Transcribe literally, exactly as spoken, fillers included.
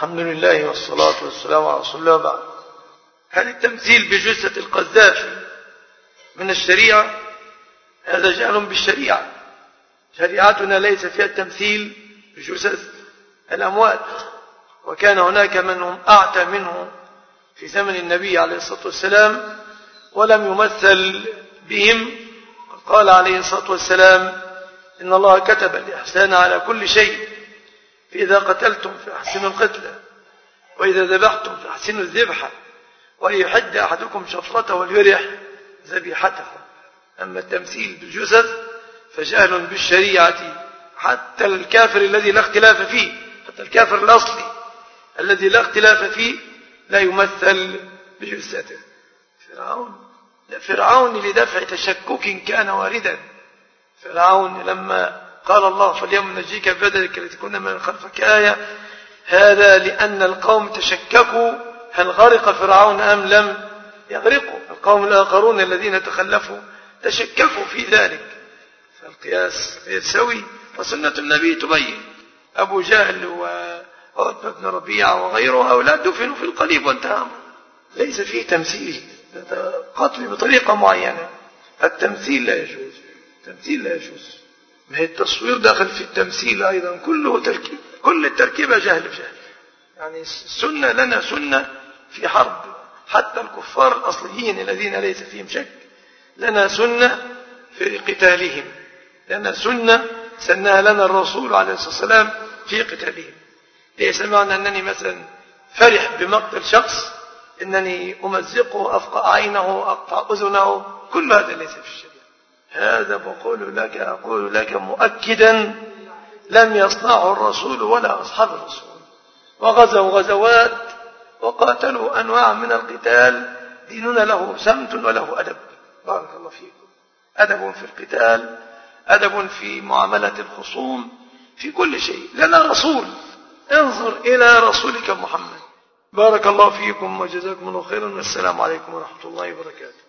الحمد لله والصلاة والسلام على رسول الله بعد. هل التمثيل بجثة القذافي من الشريعة؟ هذا جهل بالشريعة. شريعتنا ليس فيها التمثيل بجثث الأموات، وكان هناك من هم أعتى منه في زمن النبي عليه الصلاة والسلام ولم يمثل بهم. قال عليه الصلاة والسلام: إن الله كتب الإحسان على كل شيء، فإذا قتلتم فأحسنوا القتلة، وإذا ذبحتم فأحسنوا الذبحة، وليحد أحدكم شفرته وليرح ذبيحته. أما التمثيل بالجثث فجهل بالشريعة. حتى الكافر الذي لا اختلاف فيه، حتى الكافر الأصلي الذي لا اختلاف فيه لا يمثل بجثته. فرعون فرعون لدفع تشكك كان واردا. فرعون لما قال الله: فاليوم نجيك ببدنك لتكون من خلفك آية، هذا لأن القوم تشككوا هل غرق فرعون أم لم يغرقوا. القوم الآخرون الذين تخلفوا تشككوا في ذلك. فالقياس غير سوي، وسنة النبي تبين. أبو جهل وعتبة بن ربيعة وغيره هؤلاء دفنوا في القليب وانتهى. ليس فيه تمثيل، قتل بطريقة معينة. التمثيل لا يجوز، التمثيل لا يجوز. ما هي التصوير داخل في التمثيل أيضا، كله تركيب، كل التركيبة جهل بجهل. يعني السنة لنا سنة في حرب حتى الكفار الأصليين الذين ليس فيهم شك، لنا سنة في قتالهم، لنا سنة سنها لنا الرسول عليه الصلاة والسلام في قتالهم. ليس معنى أنني مثلا فرح بمقتل شخص إنني أمزقه، أفقع عينه، أقطع أذنه، كل هذا ليس في الشريعة. هذا بقول لك أقول لك مؤكدا لم يصنعه الرسول ولا أصحاب الرسول. وغزوا غزوات وقاتلوا أنواع من القتال، ديننا له سمت وله أدب. بارك الله فيكم. أدب في القتال، أدب في معاملة الخصوم، في كل شيء. لنا رسول، انظر إلى رسولك محمد. بارك الله فيكم وجزاكم الله خيرا، والسلام عليكم ورحمة الله وبركاته.